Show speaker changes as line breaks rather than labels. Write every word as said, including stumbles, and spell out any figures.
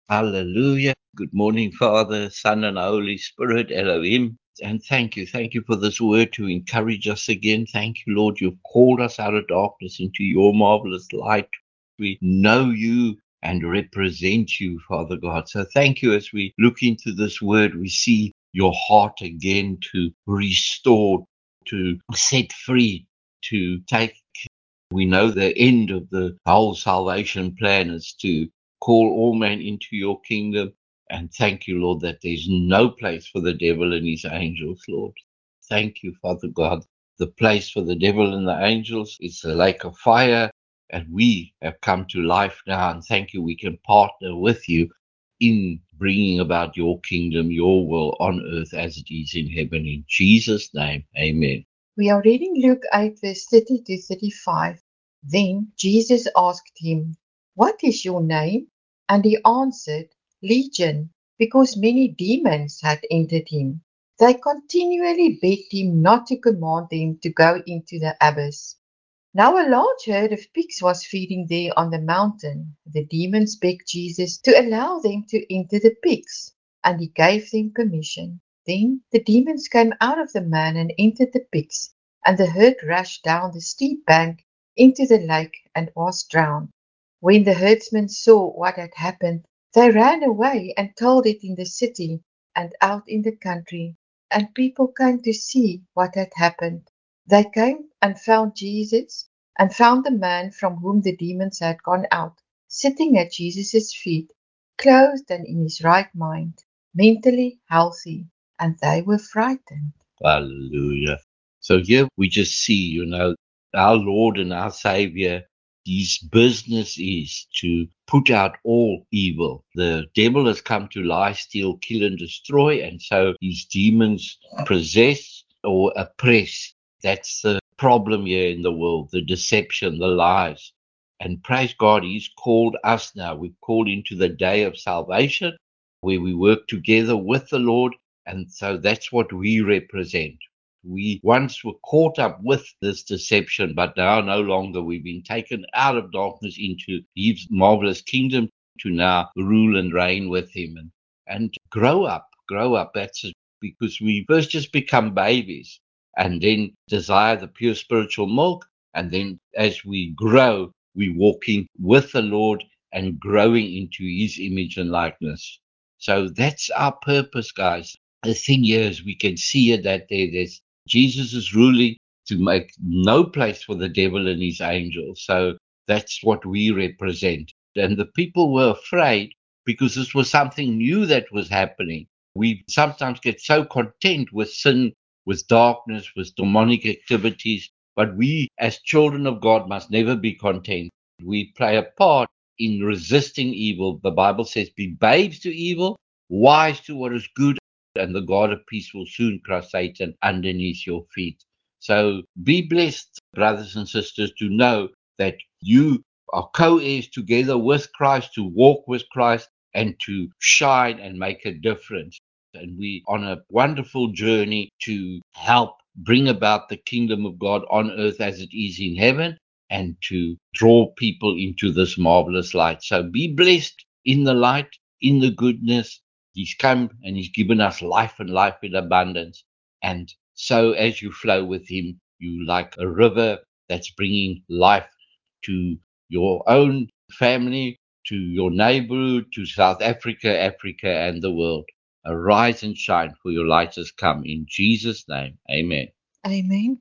Hallelujah. Good morning, Father, Son, and Holy Spirit, Elohim. And thank you. Thank you for this word to encourage us again. Thank you, Lord. You've called us out of darkness into your marvelous light. We know you and represent you, Father God. So thank you. As we look into this word, we see your heart again to restore, to set free, to take. We know the end of the whole salvation plan is to call all men into your kingdom. And thank you, Lord, that there's no place for the devil and his angels, Lord. Thank you, Father God. The place for the devil and the angels is the lake of fire, and we have come to life now. And thank you, we can partner with you in bringing about your kingdom, your will on earth as it is in heaven. In Jesus' name, amen.
We are reading Luke eight, verse thirty to thirty-five. Then Jesus asked him, "What is your name?" And he answered, "Legion," because many demons had entered him. They continually begged him not to command them to go into the abyss. Now a large herd of pigs was feeding there on the mountain. The demons begged Jesus to allow them to enter the pigs, and he gave them permission. Then the demons came out of the man and entered the pigs, and the herd rushed down the steep bank into the lake and was drowned. When the herdsmen saw what had happened, they ran away and told it in the city and out in the country, and people came to see what had happened. They came and found Jesus, and found the man from whom the demons had gone out, sitting at Jesus' feet, clothed and in his right mind, mentally healthy, and they were frightened.
Hallelujah. So here we just see, you know, our Lord and our Savior, his business is to put out all evil. The devil has come to lie, steal, kill, and destroy, and so his demons possess or oppress. That's the problem here in the world, the deception, the lies. And praise God, he's called us now. We've called into the day of salvation where we work together with the Lord. And so that's what we represent. We once were caught up with this deception, but now no longer. We've been taken out of darkness into his marvelous kingdom to now rule and reign with him and, and grow up, grow up. That's it, because we first just become babies and then desire the pure spiritual milk. And then as we grow, we're walking with the Lord and growing into his image and likeness. So that's our purpose, guys. The thing here is we can see it that there, there's Jesus is ruling to make no place for the devil and his angels. So that's what we represent. And the people were afraid because this was something new that was happening. We sometimes get so content with sin, with darkness, with demonic activities, but we as children of God must never be content. We play a part in resisting evil. The Bible says, be babes to evil, wise to what is good, and the God of peace will soon crush Satan underneath your feet. So be blessed, brothers and sisters, to know that you are co-heirs together with Christ, to walk with Christ and to shine and make a difference. And we on a wonderful journey to help bring about the kingdom of God on earth as it is in heaven, and to draw people into this marvelous light. So be blessed in the light, in the goodness. He's come and he's given us life and life in abundance. And so as you flow with him, you like a river that's bringing life to your own family, to your neighborhood, to South Africa, Africa, and the world. Arise and shine, for your light has come. In Jesus' name, amen.
Amen.